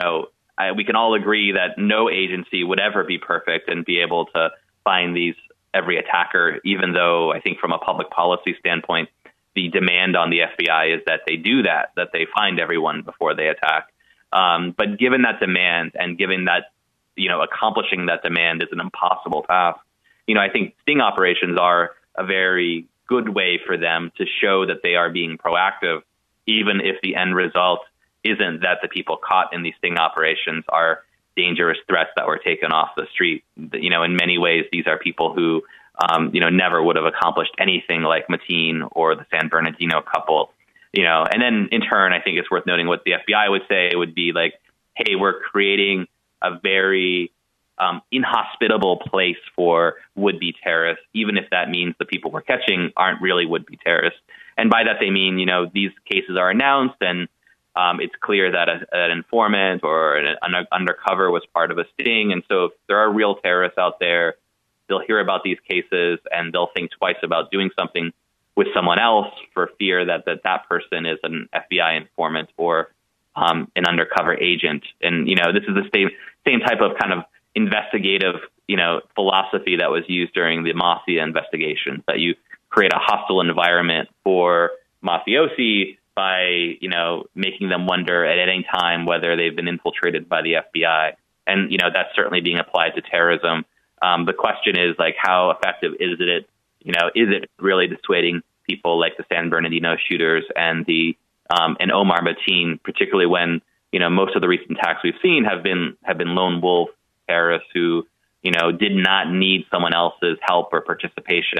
we can all agree that no agency would ever be perfect and be able to find every attacker, even though I think from a public policy standpoint, the demand on the FBI is that they do that they find everyone before they attack. But given that demand, and given that, accomplishing that demand is an impossible task, I think sting operations are a very good way for them to show that they are being proactive, even if the end result isn't that the people caught in these sting operations are dangerous threats that were taken off the street. In many ways, these are people who, never would have accomplished anything like Mateen or the San Bernardino couple. And then in turn, I think it's worth noting what the FBI would say would be like, hey, we're creating a very inhospitable place for would-be terrorists, even if that means the people we're catching aren't really would-be terrorists. And by that, they mean, these cases are announced and it's clear that an informant or an undercover was part of a sting. And so if there are real terrorists out there, they'll hear about these cases and they'll think twice about doing something with someone else for fear that person is an FBI informant or an undercover agent. And, this is the same type of kind of investigative, philosophy that was used during the mafia investigations, that you create a hostile environment for mafiosi by, making them wonder at any time whether they've been infiltrated by the FBI. And, that's certainly being applied to terrorism. The question is, like, how effective is it? Is it really dissuading people like the San Bernardino shooters and and Omar Mateen, particularly when, most of the recent attacks we've seen have been lone wolf terrorists who, did not need someone else's help or participation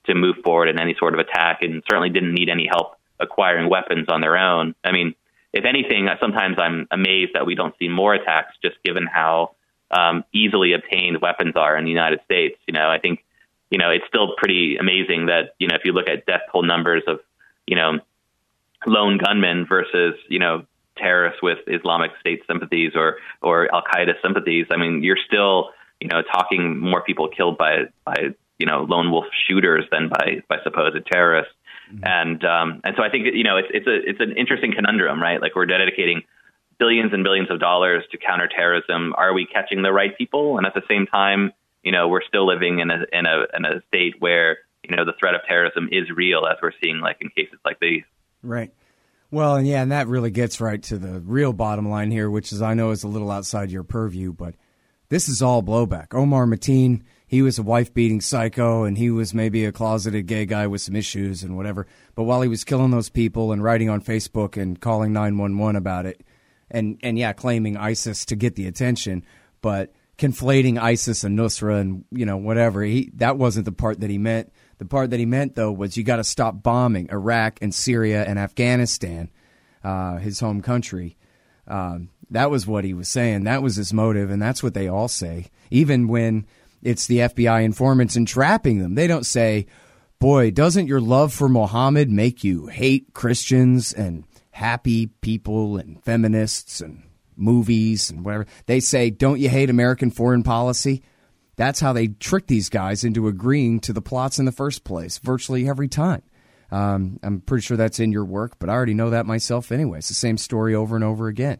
to move forward in any sort of attack, and certainly didn't need any help acquiring weapons on their own. I mean, if anything, sometimes I'm amazed that we don't see more attacks, just given how easily obtained weapons are in the United States. I think, it's still pretty amazing that, if you look at death toll numbers of, lone gunmen versus, terrorists with Islamic State sympathies or Al Qaeda sympathies. I mean, you're still, talking more people killed by lone wolf shooters than by supposed terrorists. Mm-hmm. And so I think, it's an interesting conundrum, right? Like, we're dedicating billions and billions of dollars to counterterrorism. Are we catching the right people? And at the same time, we're still living in a state where, the threat of terrorism is real, as we're seeing, like, in cases like these. Right. Well, and that really gets right to the real bottom line here, which is, I know is a little outside your purview, but this is all blowback. Omar Mateen, he was a wife-beating psycho, and he was maybe a closeted gay guy with some issues and whatever. But while he was killing those people and writing on Facebook and calling 911 about it, and claiming ISIS to get the attention, but conflating ISIS and Nusra and, whatever, that wasn't the part that he meant. The part that he meant, though, was you got to stop bombing Iraq and Syria and Afghanistan, his home country. That was what he was saying. That was his motive, and that's what they all say. Even when it's the FBI informants entrapping them, they don't say, boy, doesn't your love for Muhammad make you hate Christians and happy people and feminists and movies and whatever? They say, don't you hate American foreign policy? That's how they trick these guys into agreeing to the plots in the first place, virtually every time. I'm pretty sure that's in your work, but I already know that myself anyway. It's the same story over and over again,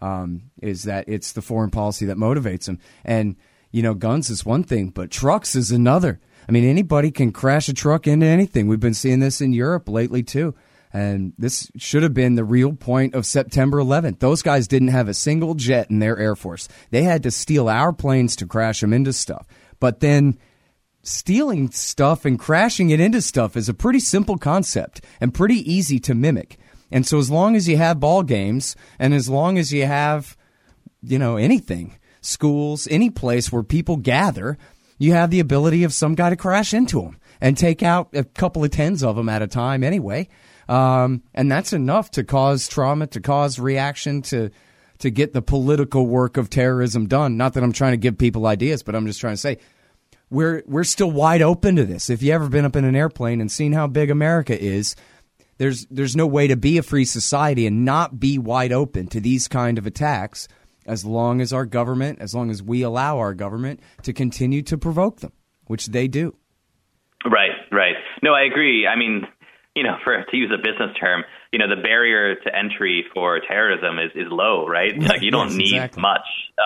is that it's the foreign policy that motivates them. And, guns is one thing, but trucks is another. I mean, anybody can crash a truck into anything. We've been seeing this in Europe lately, too. And this should have been the real point of September 11th. Those guys didn't have a single jet in their Air Force. They had to steal our planes to crash them into stuff. But then stealing stuff and crashing it into stuff is a pretty simple concept and pretty easy to mimic. And so as long as you have ball games and as long as you have, anything, schools, any place where people gather, you have the ability of some guy to crash into them and take out a couple of tens of them at a time anyway. And that's enough to cause trauma, to cause reaction, to get the political work of terrorism done. Not that I'm trying to give people ideas, but I'm just trying to say we're still wide open to this. If you ever been up in an airplane and seen how big America is, there's no way to be a free society and not be wide open to these kind of attacks as long as as we allow our government to continue to provoke them, which they do. Right. No, I agree. I mean, to use a business term, the barrier to entry for terrorism is low, right? Like, you don't need much.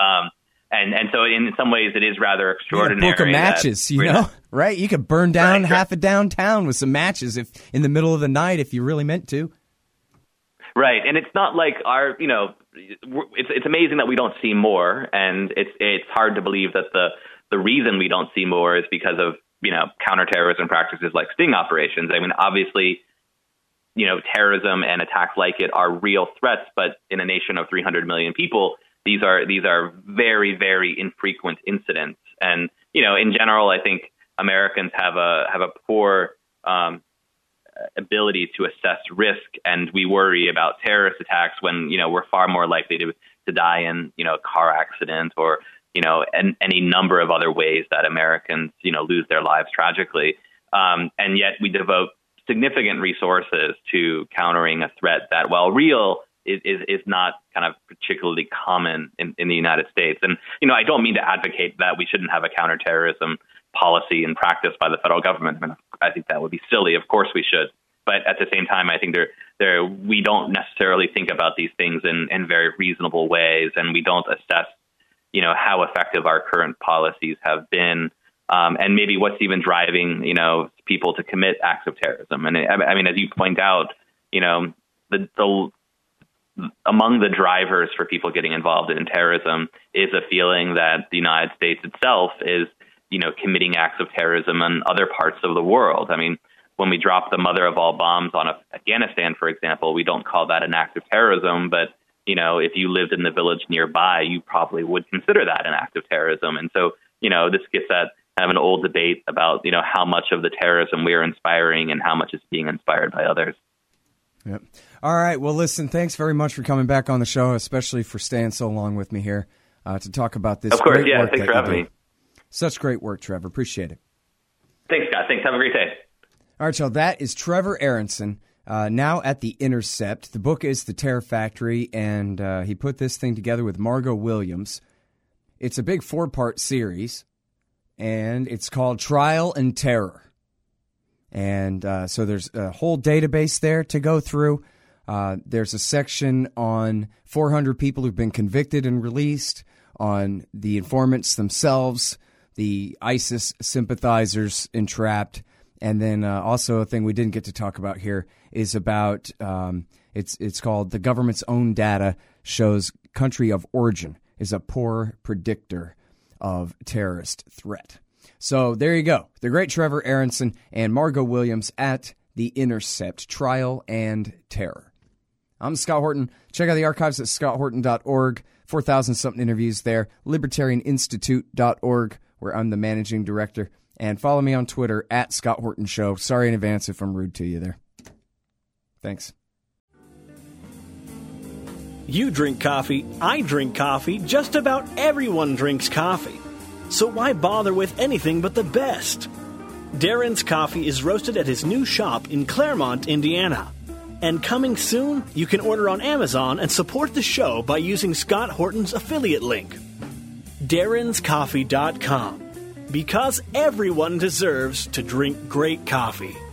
And so in some ways it is rather extraordinary. Book of matches, right? You could burn down half a downtown with some matches if in the middle of the night if you really meant to. Right. And it's not like it's amazing that we don't see more. And it's hard to believe that the reason we don't see more is because of, counterterrorism practices like sting operations. I mean, obviously, terrorism and attacks like it are real threats, but in a nation of 300 million people, these are very, very infrequent incidents. And, in general, I think Americans have a poor ability to assess risk, and we worry about terrorist attacks when, we're far more likely to die in, a car accident or, and any number of other ways that Americans, lose their lives tragically. And yet we devote significant resources to countering a threat that, while real, is not kind of particularly common in the United States. And, I don't mean to advocate that we shouldn't have a counterterrorism policy and practice by the federal government. I mean, I think that would be silly. Of course we should. But at the same time, I think we don't necessarily think about these things in very reasonable ways, and we don't assess how effective our current policies have been, and maybe what's even driving, people to commit acts of terrorism. And I mean, as you point out, among the drivers for people getting involved in terrorism is a feeling that the United States itself is, committing acts of terrorism in other parts of the world. I mean, when we drop the mother of all bombs on Afghanistan, for example, we don't call that an act of terrorism, but if you lived in the village nearby, you probably would consider that an act of terrorism. And so, this gets at, have an old debate about, how much of the terrorism we are inspiring and how much is being inspired by others. Yep. All right. Well, listen, thanks very much for coming back on the show, especially for staying so long with me here to talk about this. Of course. Great Yeah. work Thanks for having me. Such great work, Trevor. Appreciate it. Thanks, Scott. Thanks. Have a great day. All right, y'all. That is Trevor Aaronson, now at The Intercept. The book is The Terror Factory, and he put this thing together with Margot Williams. It's a big 4-part series, and it's called Trial and Terror. And so there's a whole database there to go through. There's a section on 400 people who've been convicted and released, on the informants themselves, the ISIS sympathizers entrapped, and then also a thing we didn't get to talk about here is about, it's called The Government's Own Data Shows Country of Origin is a Poor Predictor of Terrorist Threat. So there you go. The great Trevor Aaronson and Margot Williams at The Intercept, Trial and Terror. I'm Scott Horton. Check out the archives at scotthorton.org. 4,000-something interviews there. libertarianinstitute.org, where I'm the managing director. And follow me on Twitter at Scott Horton Show. Sorry in advance if I'm rude to you there. Thanks. You drink coffee, I drink coffee, just about everyone drinks coffee. So why bother with anything but the best? Darren's Coffee is roasted at his new shop in Claremont, Indiana. And coming soon, you can order on Amazon and support the show by using Scott Horton's affiliate link. DarrensCoffee.com. Because everyone deserves to drink great coffee.